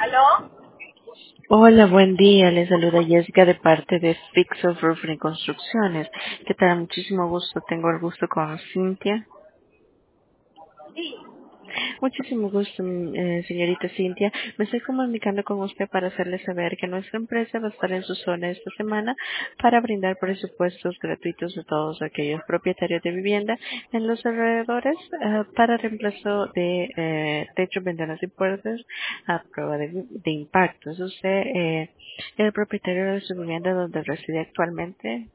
¿Aló? Hola, buen día. Les saluda Jessica de parte de Fix of Roofing Construcciones. ¿Qué tal? Muchísimo gusto. Tengo el gusto con Cintia. Sí. Muchísimo gusto, señorita Cintia. Me estoy comunicando con usted para hacerle saber que nuestra empresa va a estar en su zona esta semana para brindar presupuestos gratuitos a todos aquellos propietarios de vivienda en los alrededores para reemplazo de techo, ventanas y puertas a prueba de impacto. ¿Es usted el propietario de su vivienda donde reside actualmente?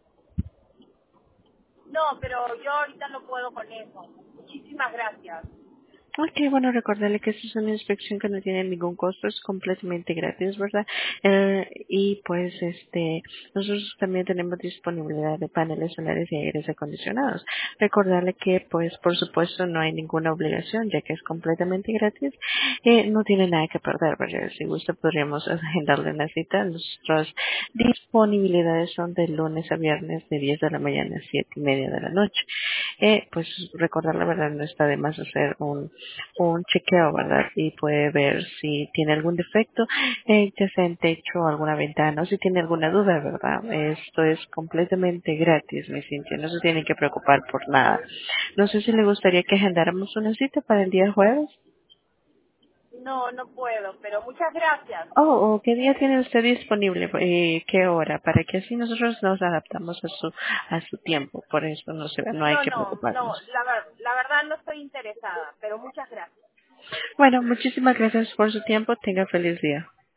No, pero yo ahorita no puedo con eso. Muchísimas gracias. Ok, bueno, recordarle que esto es una inspección que no tiene ningún costo, es completamente gratis, ¿verdad? Y pues, nosotros también tenemos disponibilidad de paneles solares y aires acondicionados. Recordarle que, pues, por supuesto, no hay ninguna obligación, ya que es completamente gratis. No tiene nada que perder, ¿verdad? Si gusta, podríamos agendarle una cita. Nuestras disponibilidades son de lunes a viernes de 10 de la mañana a 7:30 de la noche. Pues recordar la verdad no está de más hacer un chequeo, ¿verdad? Y puede ver si tiene algún defecto, ya sea en techo o alguna ventana, o si tiene alguna duda, ¿verdad? Esto es completamente gratis, mi Cintia, no se tiene que preocupar por nada. No sé si le gustaría que agendáramos una cita para el día jueves. No, no puedo, pero muchas gracias. Oh, ¿qué día tiene usted disponible? ¿Qué hora? Para que así nosotros nos adaptamos a su tiempo. Por eso no hay No, que no, no, preocuparnos. la verdad no estoy interesada, pero muchas gracias. Bueno, muchísimas gracias por su tiempo. Tenga feliz día.